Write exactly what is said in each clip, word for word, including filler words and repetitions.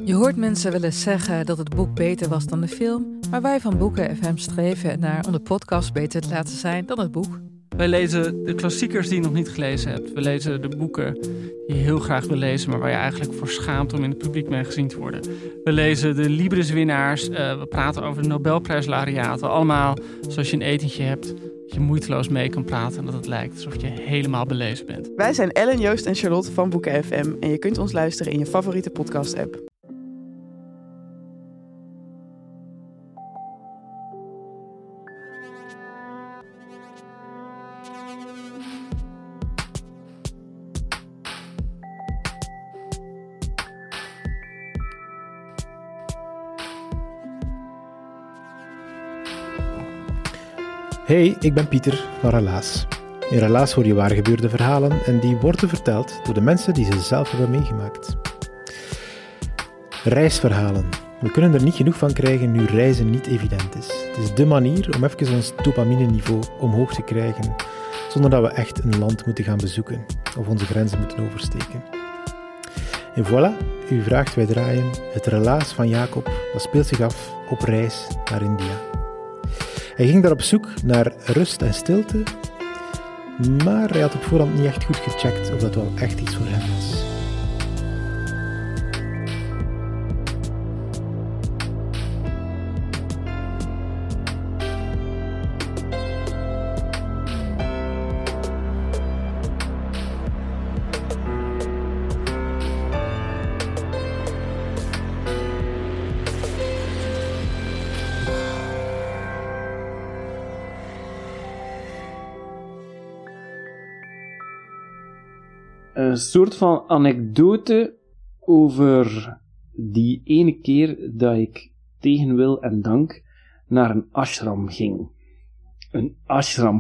Je hoort mensen wel eens zeggen dat het boek beter was dan de film, maar wij van Boeken F M streven ernaar om de podcast beter te laten zijn dan het boek. Wij lezen de klassiekers die je nog niet gelezen hebt. We lezen de boeken die je heel graag wil lezen, maar waar je eigenlijk voor schaamt om in het publiek mee gezien te worden. We lezen de Libris-winnaars, uh, we praten over de Nobelprijslaureaten. Allemaal zoals je een etentje hebt, dat je moeiteloos mee kan praten en dat het lijkt alsof je helemaal belezen bent. Wij zijn Ellen, Joost en Charlotte van Boeken F M en je kunt ons luisteren in je favoriete podcast-app. Hey, ik ben Pieter van Relaas. In Relaas hoor je waargebeurde verhalen en die worden verteld door de mensen die ze zelf hebben meegemaakt. Reisverhalen. We kunnen er niet genoeg van krijgen nu reizen niet evident is. Het is dé manier om even ons dopamine-niveau omhoog te krijgen, zonder dat we echt een land moeten gaan bezoeken of onze grenzen moeten oversteken. En voilà, u vraagt, wij draaien het Relaas van Jacob, dat speelt zich af op reis naar India. Hij ging daar op zoek naar rust en stilte, maar hij had op voorhand niet echt goed gecheckt of dat wel echt iets voor hem was. Een soort van anekdote over die ene keer dat ik tegen wil en dank naar een ashram ging. Een ashram.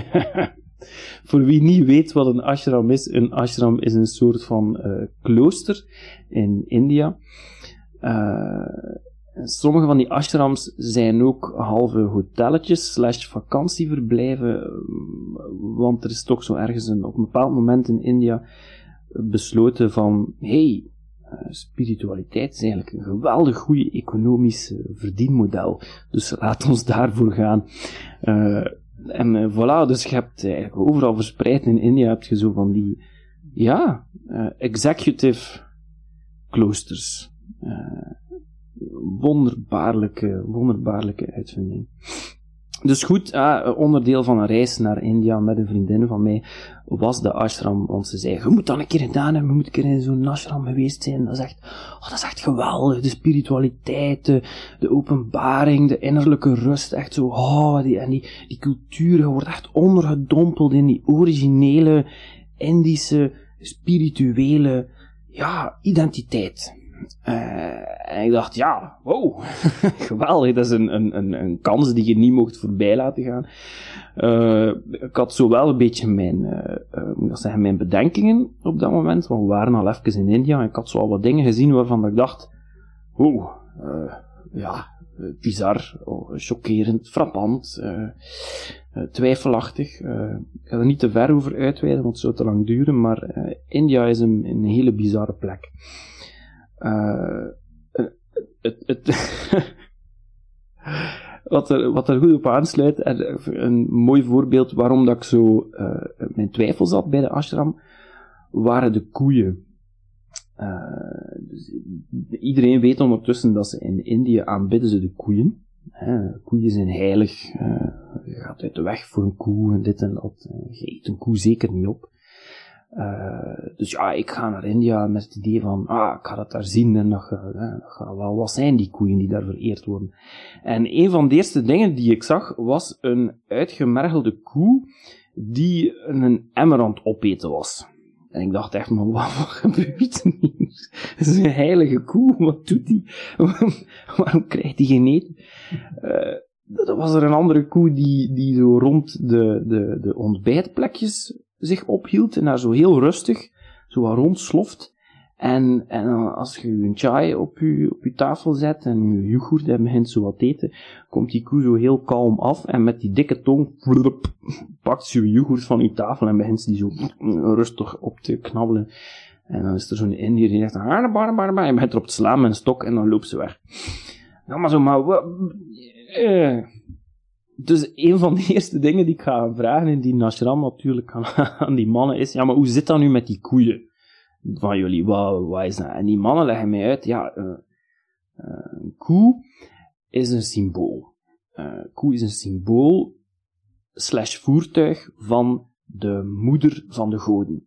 Voor wie niet weet wat een ashram is, een ashram is een soort van uh, klooster in India. Uh, sommige van die ashrams zijn ook halve hotelletjes slash vakantieverblijven, want er is toch zo ergens een, op een bepaald moment in India besloten van, hey, spiritualiteit is eigenlijk een geweldig goede economisch verdienmodel, dus laat ons daarvoor gaan. Uh, en uh, voilà, dus je hebt eigenlijk overal verspreid in India heb je zo van die, ja, uh, executive kloosters. Uh, wonderbaarlijke, wonderbaarlijke uitvinding. Dus goed, uh, onderdeel van een reis naar India met een vriendin van mij was de ashram, want ze zei, je moet dan een keer gedaan hebben, je moet een keer in zo'n ashram geweest zijn. Dat is echt, oh, dat is echt geweldig, de spiritualiteit, de, de openbaring, de innerlijke rust, echt zo, oh, die, en die, die cultuur, je wordt echt ondergedompeld in die originele, Indische, spirituele, ja, identiteit. Uh, en ik dacht, ja, wow, geweldig, dat is een, een, een, een kans die je niet mocht voorbij laten gaan. Uh, ik had zo wel een beetje mijn, uh, uh, moet ik zeggen, mijn bedenkingen op dat moment, want we waren al even in India en ik had zo al wat dingen gezien waarvan ik dacht, wow, uh, ja, bizar, oh, chockerend, frappant, uh, uh, twijfelachtig. Uh, ik ga er niet te ver over uitweiden, want het zou te lang duren, maar uh, India is een, een hele bizarre plek. Uh, het, het, wat, er, wat er goed op aansluit, en een mooi voorbeeld waarom dat ik zo uh, mijn twijfels had bij de ashram, waren de koeien. Uh, dus iedereen weet ondertussen dat ze in India aanbidden ze de koeien. Hè, koeien zijn heilig, uh, je gaat uit de weg voor een koe en dit en dat. Uh, je eet een koe zeker niet op. Uh, dus ja, ik ga naar India met het idee van, ah, ik ga dat daar zien en dat gaat, eh, dat gaat wel, wat zijn die koeien die daar vereerd worden? En een van de eerste dingen die ik zag, was een uitgemergelde koe die een emmer aan het opeten was. En ik dacht echt, maar wat, wat gebeurt er hier? Het is een heilige koe, wat doet die? Waarom krijgt die geen eten? Uh, dan was er een andere koe die, die zo rond de, de, de ontbijtplekjes zich ophield en daar zo heel rustig, zo wat rondsloft. En, en als je een chai op je, op je tafel zet en je yoghurt en begint zo wat te eten, komt die koe zo heel kalm af en met die dikke tong pakt ze je yoghurt van je tafel en begint ze die zo rustig op te knabbelen. En dan is er zo'n Indiër die zegt, en je begint erop te slaan met een stok en dan loopt ze weg. Ja, maar zo, maar... Uh, dus een van de eerste dingen die ik ga vragen in die ashram natuurlijk aan, aan die mannen is, ja, maar hoe zit dat nu met die koeien van jullie? Wat, wat is dat? En die mannen leggen mij uit, ja, uh, uh, een koe is een symbool. Uh, koe is een symbool slash voertuig van de moeder van de goden.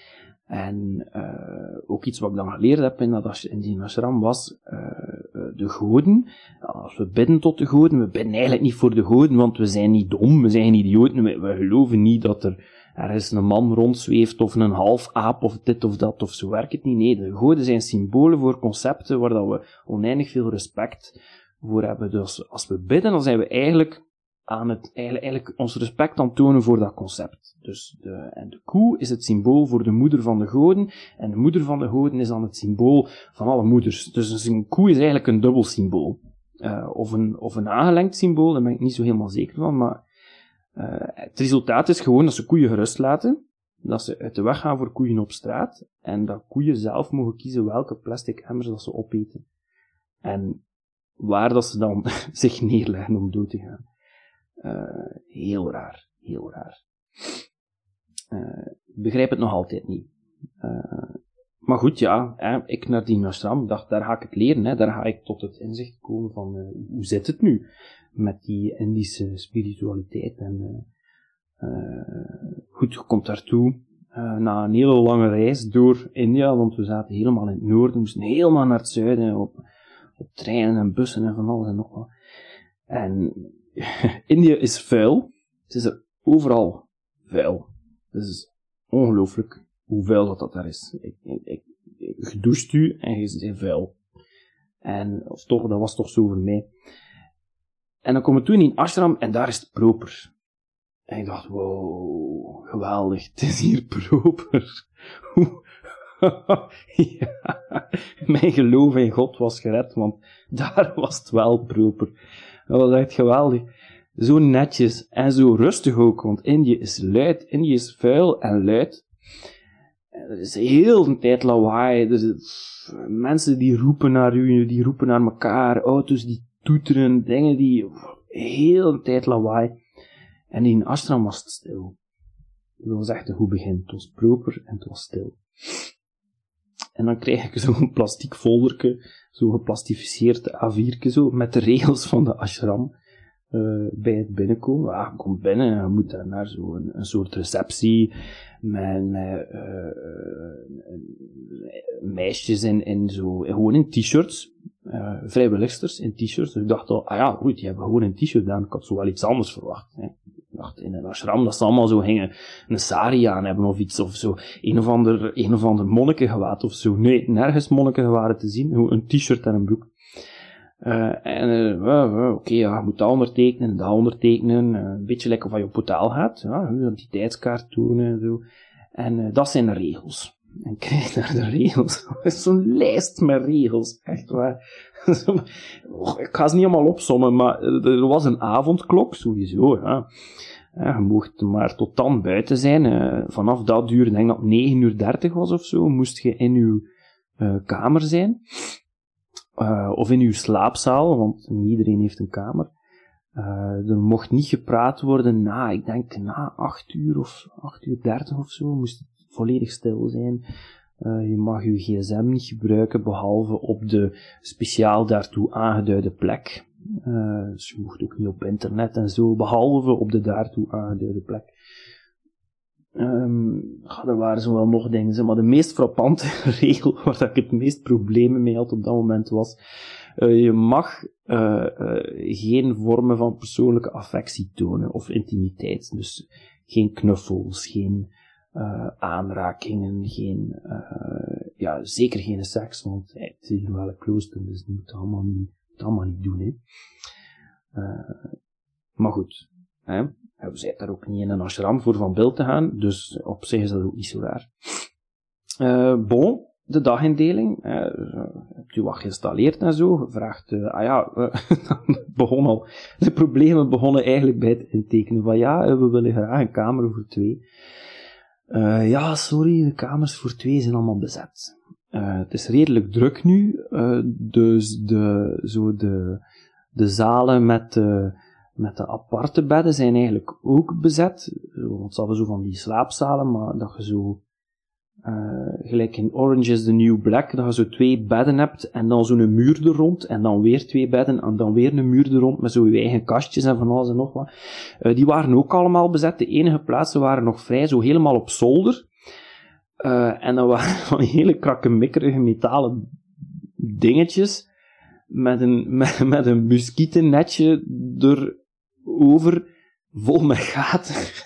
En uh, ook iets wat ik dan geleerd heb in, dat, in die ashram was, uh, de goden, als we bidden tot de goden, we bidden eigenlijk niet voor de goden, want we zijn niet dom, we zijn geen idioten, we, we geloven niet dat er ergens een man rondzweeft, of een half aap, of dit of dat, of zo werkt het niet. Nee, de goden zijn symbolen voor concepten waar dat we oneindig veel respect voor hebben. Dus als we bidden, dan zijn we eigenlijk aan het, eigenlijk, eigenlijk ons respect aan tonen voor dat concept. Dus de, en de koe is het symbool voor de moeder van de goden, en de moeder van de goden is dan het symbool van alle moeders. Dus een koe is eigenlijk een dubbel symbool. Uh, of, een, of een aangelengd symbool, daar ben ik niet zo helemaal zeker van, maar uh, het resultaat is gewoon dat ze koeien gerust laten, dat ze uit de weg gaan voor koeien op straat, en dat koeien zelf mogen kiezen welke plastic emmers dat ze opeten. En waar dat ze dan zich neerleggen om dood te gaan. Uh, heel raar, heel raar. Uh, ik begrijp het nog altijd niet. Uh, maar goed, ja, hè, ik naar die ashram, dacht, daar ga ik het leren, hè, daar ga ik tot het inzicht komen van, uh, hoe zit het nu met die Indische spiritualiteit. En uh, uh, goed, je komt daartoe, uh, na een hele lange reis door India, want we zaten helemaal in het noorden, we moesten helemaal naar het zuiden, op, op treinen en bussen en van alles en nog wat. En India is vuil. Het is er overal vuil. Het is ongelooflijk hoe vuil dat, dat daar is. Ik, ik, ik, je doucht u en je bent vuil. En, of toch, dat was toch zo voor mij. En dan kom ik toen in een ashram en daar is het proper. En ik dacht, wow, geweldig, het is hier proper. Ja, mijn geloof in God was gered, want daar was het wel proper. Dat was echt geweldig. Zo netjes en zo rustig ook, want Indië is luid, Indië is vuil en luid. Er is heel een tijd lawaai, er is mensen die roepen naar u, die roepen naar elkaar, auto's die toeteren, dingen die, heel een tijd lawaai. En in ashram was het stil. Dat was echt een goed begin. Het was proper en het was stil. En dan krijg ik zo'n plastic folderke, zo'n geplastificeerd A vierke, zo, met de regels van de ashram, uh, bij het binnenkomen. Ja, je komt binnen en je moet daar naar zo'n een soort receptie, met, met uh, meisjes in, in zo, gewoon in t-shirts, uh, vrijwilligsters in t-shirts. Dus ik dacht al, ah ja, goed, die hebben gewoon een t-shirt aan, ik had zo wel iets anders verwacht, hè. Ik dacht in een ashram dat ze allemaal zo gingen een sari aan hebben of iets, of zo, een of ander, een of ander monnikengewaad of zo. Nee, nergens monnikengewaden te zien, een t-shirt en een broek. Uh, en, uh, uh, uh, oké, okay, ja, je moet dat ondertekenen, dat ondertekenen, uh, een beetje lekker van je portaal gaat, ja, een identiteitskaart tonen en zo. En uh, dat zijn de regels. En kijk naar de regels. Dat is zo'n lijst met regels, echt waar. Ik ga ze niet allemaal opsommen, maar er was een avondklok, sowieso, ja. Ja, je mocht maar tot dan buiten zijn. Uh, vanaf dat uur, ik denk dat het negen uur dertig was of zo, moest je in je uh, kamer zijn. Uh, of in uw slaapzaal, want niet iedereen heeft een kamer. Uh, er mocht niet gepraat worden na, ik denk na acht uur of acht uur dertig of zo, moest het volledig stil zijn. Uh, je mag je gsm niet gebruiken, behalve op de speciaal daartoe aangeduide plek. Uh, dus je mocht ook niet op internet en zo, behalve op de daartoe aangeduide plek. Um, ja, er waren zo wel nog dingen, maar de meest frappante regel, waar ik het meest problemen mee had op dat moment was, uh, je mag uh, uh, geen vormen van persoonlijke affectie tonen, of intimiteit. Dus geen knuffels, geen uh, aanrakingen, geen, uh, ja, zeker geen seks, want hey, het is hier wel een klooster, dus dat moet je allemaal niet, moet allemaal niet doen, hè. Uh, maar goed, hè. We zijn daar ook niet in een ashram voor van beeld te gaan, dus op zich is dat ook niet zo raar. Uh, bon, de dagindeling. Uh, heb je wat geïnstalleerd en zo? Gevraagd, uh, ah ja, uh, begon al. De problemen begonnen eigenlijk bij het intekenen van ja, we willen graag een kamer voor twee. Uh, ja, sorry, de kamers voor twee zijn allemaal bezet. Uh, het is redelijk druk nu, uh, dus de, zo de, de zalen met de, met de aparte bedden zijn eigenlijk ook bezet. Want ze hadden zo van die slaapzalen, maar dat je zo, uh, gelijk in Orange is the New Black, dat je zo twee bedden hebt en dan zo'n muur er rond, en dan weer twee bedden en dan weer een muur er rond met zo je eigen kastjes en van alles en nog wat. Uh, die waren ook allemaal bezet. De enige plaatsen waren nog vrij, zo helemaal op zolder. Uh, en dat waren van hele krakkemikkerige metalen dingetjes met een, met, met een muskietennetje erover, vol met gaten.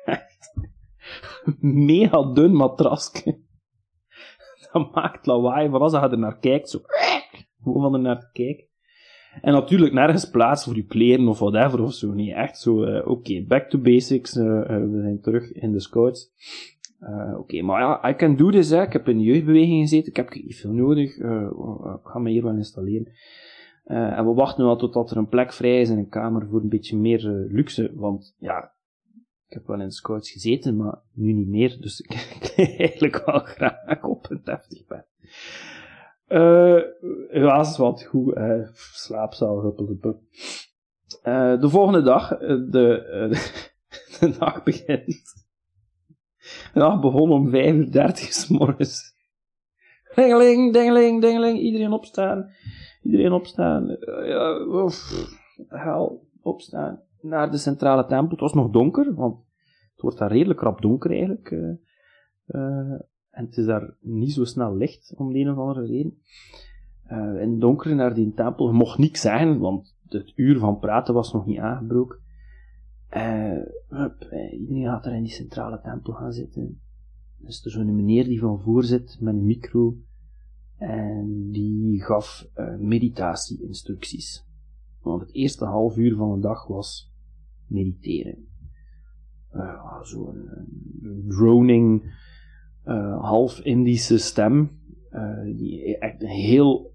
Mega dun matrasje. Dat maakt lawaai van als je er naar kijkt, zo. Gewoon van er naar kijkt. En natuurlijk nergens plaats voor je kleren of whatever of zo. Nee, echt zo, uh, oké, okay, back to basics. Uh, uh, we zijn terug in de scouts. Uh, Oké, okay, maar ja, I can do this, hè. Ik heb in de jeugdbeweging gezeten, ik heb niet veel nodig, uh, ik ga me hier wel installeren. Uh, en we wachten wel totdat er een plek vrij is in een kamer voor een beetje meer uh, luxe, want ja, ik heb wel in de scouts gezeten, maar nu niet meer, dus ik lig eigenlijk wel graag op een deftig bed. Uh, ja, dat is wat goed, uh, slaapzaal, huppelde. Uh, de volgende dag, uh, de, uh, de, de dag begint. De dag begon om vijf uur dertig 's morgens. Dingeling, dingeling, dingeling. Iedereen opstaan. Iedereen opstaan. Uh, ja, of, hel, opstaan. Naar de centrale tempel. Het was nog donker, want het wordt daar redelijk rap donker eigenlijk. Uh, uh, en het is daar niet zo snel licht, om de een of andere reden. Uh, in het donker naar die tempel. Je mocht niks zeggen, want het uur van praten was nog niet aangebroken. Uh, hup, iedereen gaat er in die centrale tempel gaan zitten. Dus er is zo'n meneer die van voor zit met een micro en die gaf uh, meditatie-instructies. Want het eerste half uur van de dag was mediteren. Uh, Zo'n droning, uh, half Indische stem, uh, die echt een heel,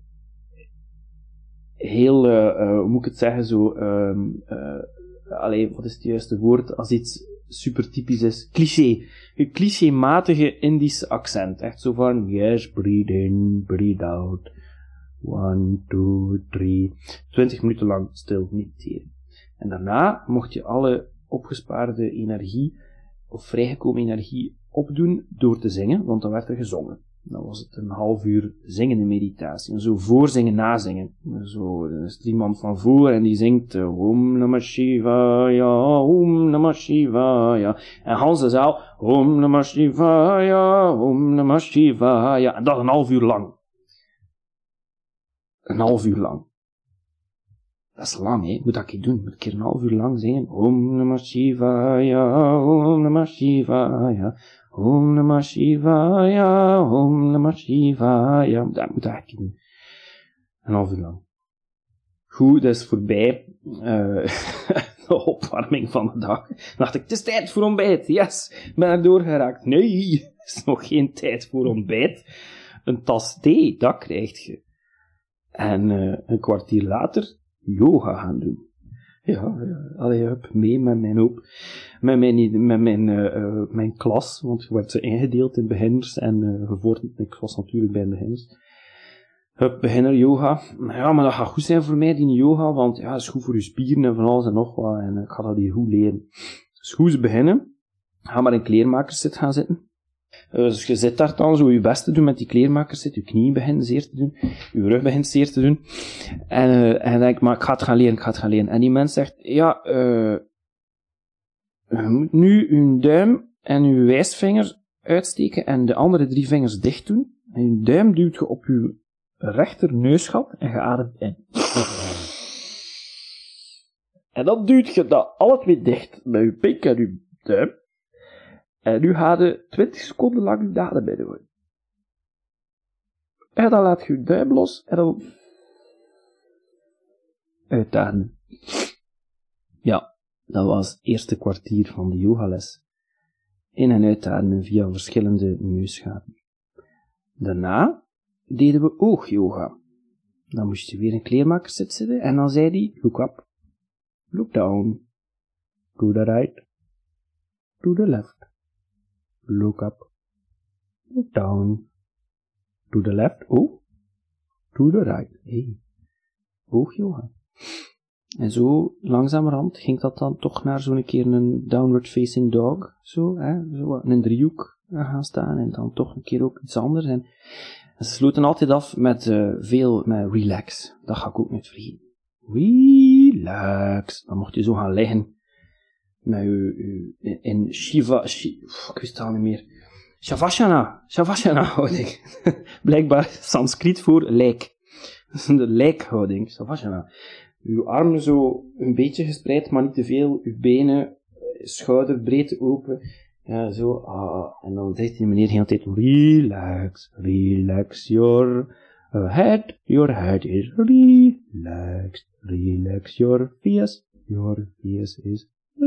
heel, uh, uh, hoe moet ik het zeggen, zo, um, uh, allee, wat is het juiste woord, als iets super typisch is, cliché. Een clichématige Indische accent. Echt zo van, yes, breathe in, breathe out. One, two, three. Twintig minuten lang stil mediteren. En daarna mocht je alle opgespaarde energie, of vrijgekomen energie, opdoen door te zingen, want dan werd er gezongen. Dan was het een half uur zingende meditatie. En zo voorzingen, nazingen. Zo, er is er iemand van voor en die zingt Om Namah Shivaya, Om Namah Shivaya. En Hans de zaal Om Namah Shivaya, Om Namah Shivaya. En dat een half uur lang. Een half uur lang. Dat is lang, hè. Moet dat ik doen? Moet ik een keer een half uur lang zingen? Om Namah Shivaya, Om Namah Shivaya. Om Namah Shivaya, Om Namah Shivaya. Dat moet ik doen. Een half uur lang. Goed, dat is voorbij. Uh, de opwarming van de dag. Dan dacht ik, het is tijd voor ontbijt. Yes, ben er doorgeraakt. Nee, het is nog geen tijd voor ontbijt. Een tas thee, dat krijg je. En uh, een kwartier later yoga gaan doen. Ja, ja, allee, hup, mee met mijn hoop, met mijn, met mijn, uh, uh, mijn klas, want je werd ze ingedeeld in beginners en uh, gevorderd, ik was natuurlijk bij beginners. Hup, beginner yoga. Ja, maar dat gaat goed zijn voor mij, die yoga, want ja, dat is goed voor je spieren en van alles en nog wat, en ik ga dat hier goed leren. Dus goed ze beginnen, ga maar in kleermakerszit gaan zitten. Uh, dus je zit daar dan zo je best te doen met die kleermakerszit, je knieën beginnen zeer te doen, je rug begint zeer te doen. En, uh, en dan denk ik, maar ik ga het gaan leren, ik ga het gaan leren. En die mens zegt, ja, uh, je moet nu je duim en je wijsvinger uitsteken en de andere drie vingers dicht doen. En je duim duwt je op je rechter neusgat en je ademt in. En dan duwt je dat alle twee dicht met je pink en je duim. En nu ga je twintig seconden lang je adem binnenhouden. En dan laat je je duim los en dan uitademen. Ja, dat was het eerste kwartier van de yogales. In- en uitademen via verschillende neusgaten. Daarna deden we oogyoga. Dan moest je weer in kleermakerszit zitten en dan zei hij, look up, look down, to the right, to the left, look up, look down, to the left, oh, to the right, hey, boog yoga. En zo, langzamerhand, ging dat dan toch naar zo'n keer een downward facing dog, zo, hè, zo in een driehoek gaan staan, en dan toch een keer ook iets anders, en, en ze sloten altijd af met uh, veel, met relax, dat ga ik ook niet vergeten. Relax, dan mocht je zo gaan liggen, met u, u in Shiva, Shiva, ik wist het al niet meer, Shavasana, Shavasana houding, blijkbaar Sanskriet voor lijk, dat is de lijkhouding, Shavasana. Uw armen zo een beetje gespreid, maar niet te veel, uw benen, schouderbreedte open, ja, zo, ah, en dan zegt die meneer de hele tijd, relax, relax your head, your head is relaxed, relax your face, your face is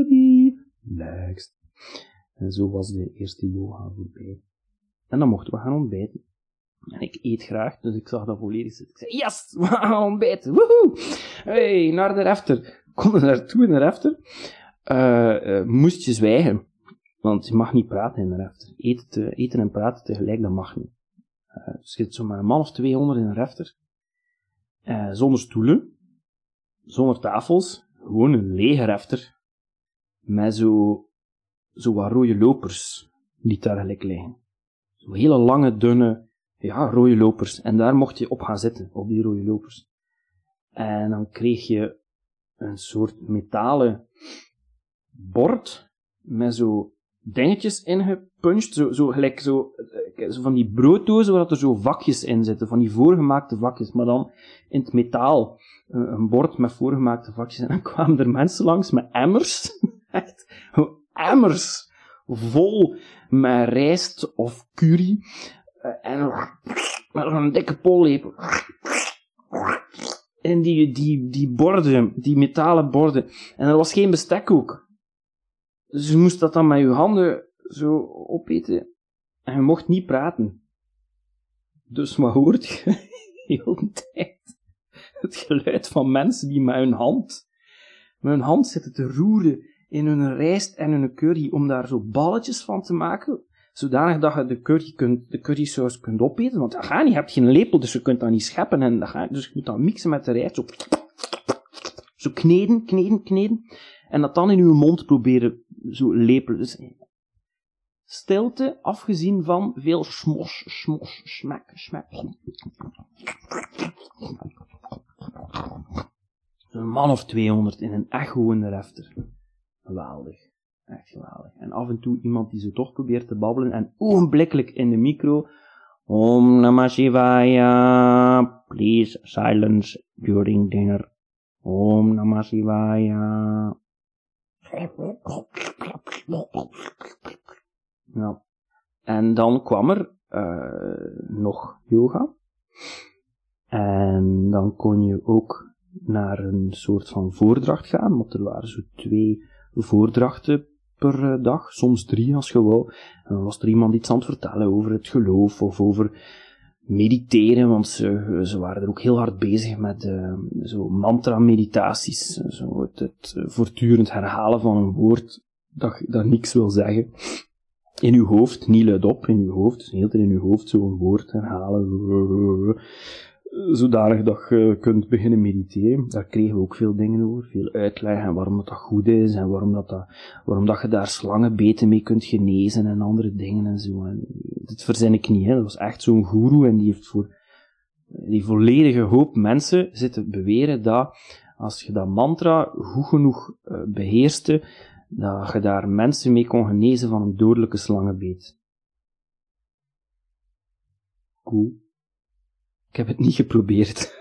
relaxed. En zo was de eerste yoga voorbij. En dan mochten we gaan ontbijten. En ik eet graag, dus ik zag dat volledig zitten. Ik zei, yes, we gaan ontbijten, woehoe! Hey, naar de refter. Kom er naartoe in de refter. Uh, uh, moest je zwijgen. Want je mag niet praten in de refter. Eten, te, eten en praten tegelijk, dat mag niet. Uh, dus je zit zo maar een man of tweehonderd in een refter. Uh, zonder stoelen. Zonder tafels. Gewoon een lege refter. Met zo, zo wat rode lopers. Die daar gelijk liggen. Zo hele lange, dunne, ja, rode lopers. En daar mocht je op gaan zitten. Op die rode lopers. En dan kreeg je een soort metalen bord. Met zo dingetjes ingepunched, zo, zo gelijk zo, zo van die brooddozen waar er zo vakjes in zitten, van die voorgemaakte vakjes, maar dan in het metaal, een bord met voorgemaakte vakjes, en dan kwamen er mensen langs met emmers, echt, emmers, vol met rijst of curry, en met een dikke pollepel, en die, die, die borden, die metalen borden, en er was geen bestek ook. Dus je moest dat dan met je handen zo opeten. En je mocht niet praten. Dus wat hoort je de hele tijd? Het geluid van mensen die met hun hand, met hun hand zitten te roeren in hun rijst en hun curry, om daar zo balletjes van te maken, zodanig dat je de curry kunt, de currysaus kunt opeten, want dat gaat niet, je hebt geen lepel, dus je kunt dat niet scheppen, en dat gaat, dus je moet dat mixen met de rijst, zo, zo kneden, kneden, kneden, en dat dan in je mond proberen zo lepelen. Dus stilte, afgezien van veel smos, smos, smek, smek. Een man of tweehonderd in een echo in de refter. Geweldig. Echt geweldig. En af en toe iemand die zo toch probeert te babbelen en ogenblikkelijk in de micro. Om Namah Shivaya. Please silence during dinner. Om Namah Shivaya. Ja. En dan kwam er uh, nog yoga. En dan kon je ook naar een soort van voordracht gaan, want er waren zo twee voordrachten per dag, soms drie als je wou. En dan was er iemand iets aan het vertellen over het geloof of over mediteren, want ze, ze waren er ook heel hard bezig met uh, zo mantra-meditaties, zo het, het voortdurend herhalen van een woord dat, dat niks wil zeggen. In uw hoofd, niet luidop, in uw hoofd, dus de hele tijd in uw hoofd zo'n woord herhalen, zodanig dat je kunt beginnen mediteren. Daar kregen we ook veel dingen over, veel uitleg en waarom dat, dat goed is en waarom dat, dat, waarom dat je daar slangenbeten mee kunt genezen en andere dingen en zo. En dit verzin ik niet, hè. Dat was echt zo'n goeroe en die heeft voor die volledige hoop mensen zitten beweren dat als je dat mantra goed genoeg uh, beheerste, dat je daar mensen mee kon genezen van een dodelijke slangenbeet. Cool. Ik heb het niet geprobeerd.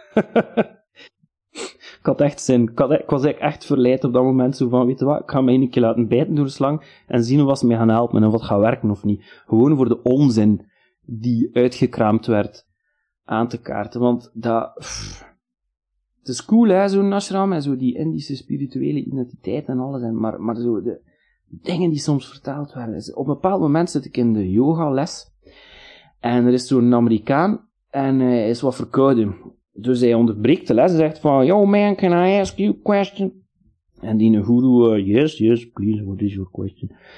ik had echt zin. Ik, had, ik was eigenlijk echt verleid op dat moment. Zo van, weet je wat, ik ga mij een keer laten bijten door de slang en zien of ze mij gaan helpen en of het gaat werken of niet. Gewoon voor de onzin die uitgekraamd werd aan te kaarten. Want dat... Pff, het is cool, hè, zo'n ashram en zo die Indische spirituele identiteit en alles. En, maar, maar zo de dingen die soms vertaald werden. Op een bepaald moment zit ik in de yogales en er is zo'n Amerikaan en hij is wat verkouden. Dus hij onderbreekt de les en zegt van, yo man, can I ask you a question? En die guru, uh, yes, yes, please, what is your question?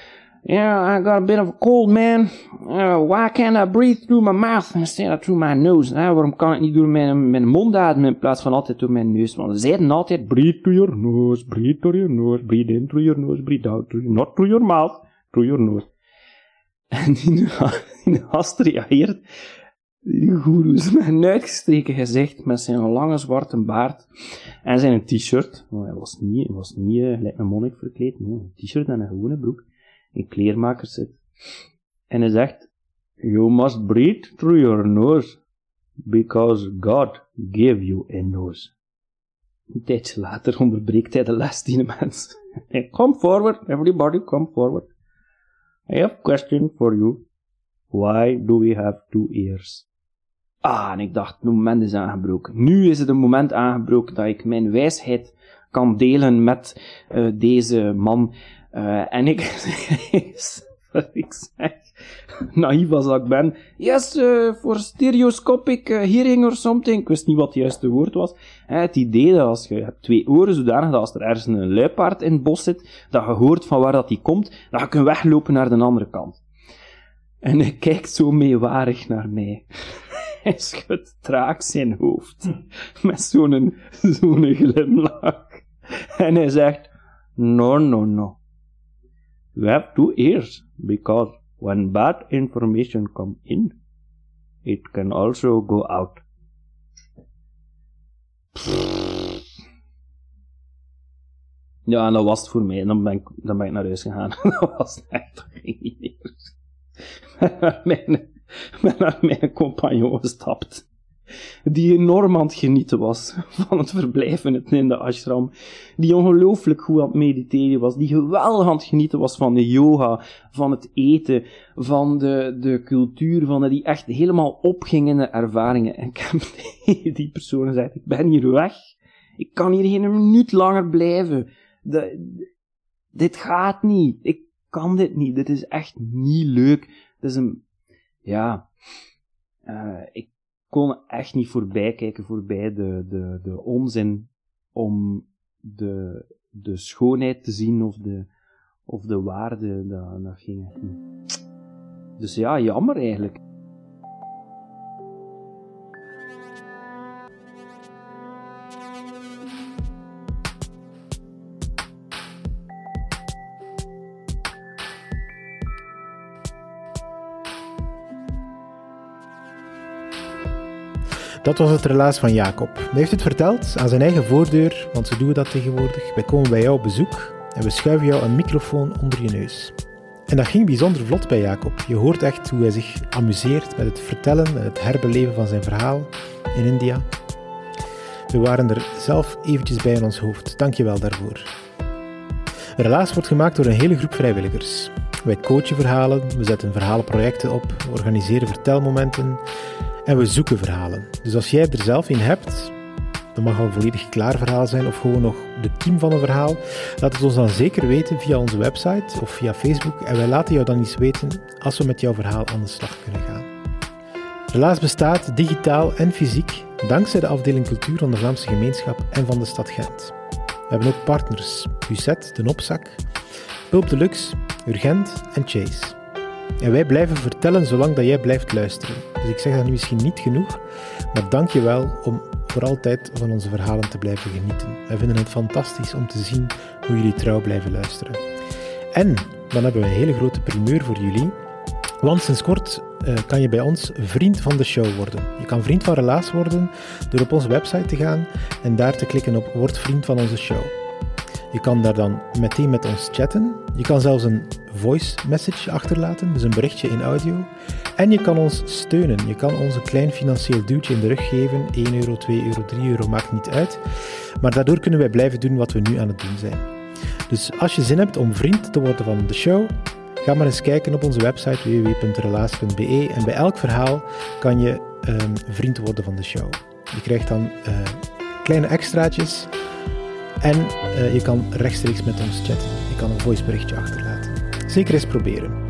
Yeah, I got a bit of a cold, man. Uh, why can't I breathe through my mouth instead of through my nose? Uh, waarom kan ik niet door mijn, mijn mond ademen in plaats van altijd door mijn neus? Want ze zeiden altijd, breathe through your nose, breathe through your nose, breathe in through your nose, breathe out through, not through your mouth, through your nose. En die, die gast reageert, die goeroes, met een uitgestreken gezicht, met zijn lange zwarte baard en zijn t-shirt. Oh, hij was niet, hij was niet uh, gelijk een monnik verkleed, nee, een t-shirt en een gewone broek. In kleermakers zit. En hij zegt, you must breathe through your nose, because God gave you a nose. Een tijdje later onderbreekt hij de les die mens. Come forward, everybody come forward. I have a question for you. Why do we have two ears? Ah, en ik dacht, het moment is aangebroken. Nu is het een moment aangebroken dat ik mijn wijsheid kan delen met uh, deze man. Uh, en ik, ik zeg, naïef als ik ben, yes, uh, for stereoscopic uh, hearing or something. Ik wist niet wat het juiste woord was. Uh, het idee dat als je hebt twee oren, zodanig dat als er ergens een luipaard in het bos zit, dat je hoort van waar dat die komt, dat je kunt weglopen naar de andere kant. En hij kijkt zo meewarig naar mij. Hij schudt traag zijn hoofd, met zo'n, zo'n glimlach. En hij zegt, no, no, no. You have two ears, because when bad information comes in, it can also go out. Ja, en dat was het voor mij. En dan ben ik, dan ben ik naar huis gegaan. Dat was echt, dat ging niet meer. Ik ben naar mijn compagnon gestapt, die enorm aan het genieten was van het verblijven in de ashram, die ongelooflijk goed aan het mediteren was, die geweldig aan het genieten was van de yoga, van het eten, van de, de cultuur, van de, die echt helemaal opging in de ervaringen. En ik heb tegen die persoon gezegd, ik ben hier weg, ik kan hier geen minuut langer blijven, de, dit gaat niet, ik kan dit niet, dit is echt niet leuk, het is een, ja, uh, ik kon echt niet voorbij kijken, voorbij de, de, de onzin om de, de schoonheid te zien of de, of de waarde, dat, dat ging echt niet. Dus ja, jammer eigenlijk. Dat was het relaas van Jacob. Hij heeft het verteld aan zijn eigen voordeur, want zo doen we dat tegenwoordig. Wij komen bij jou op bezoek en we schuiven jou een microfoon onder je neus. En dat ging bijzonder vlot bij Jacob. Je hoort echt hoe hij zich amuseert met het vertellen en het herbeleven van zijn verhaal in India. We waren er zelf eventjes bij in ons hoofd. Dank je wel daarvoor. Relaas wordt gemaakt door een hele groep vrijwilligers. Wij coachen verhalen, we zetten verhalenprojecten op, we organiseren vertelmomenten en we zoeken verhalen. Dus als jij er zelf een hebt, dat mag al een volledig klaar verhaal zijn of gewoon nog de kiem van een verhaal, laat het ons dan zeker weten via onze website of via Facebook en wij laten jou dan eens weten als we met jouw verhaal aan de slag kunnen gaan. Relaas bestaat digitaal en fysiek dankzij de afdeling cultuur van de Vlaamse gemeenschap en van de stad Gent. We hebben ook partners, Huzet, De Nopzak, Pulp Deluxe, Urgent en Chase. En wij blijven vertellen zolang dat jij blijft luisteren. Dus ik zeg dat nu misschien niet genoeg, maar dank je wel om voor altijd van onze verhalen te blijven genieten. Wij vinden het fantastisch om te zien hoe jullie trouw blijven luisteren. En dan hebben we een hele grote primeur voor jullie, want sinds kort uh, kan je bij ons vriend van de show worden. Je kan vriend van Relaas worden door op onze website te gaan en daar te klikken op Word vriend van onze show. Je kan daar dan meteen met ons chatten. Je kan zelfs een voice message achterlaten, dus een berichtje in audio. En je kan ons steunen. Je kan ons een klein financieel duwtje in de rug geven. één euro, twee euro, drie euro, maakt niet uit. Maar daardoor kunnen wij blijven doen wat we nu aan het doen zijn. Dus als je zin hebt om vriend te worden van de show, ga maar eens kijken op onze website w w w punt relaas punt b e en bij elk verhaal kan je um, vriend worden van de show. Je krijgt dan uh, kleine extraatjes. En uh, je kan rechtstreeks met ons chatten. Je kan een voiceberichtje achterlaten. Zeker eens proberen.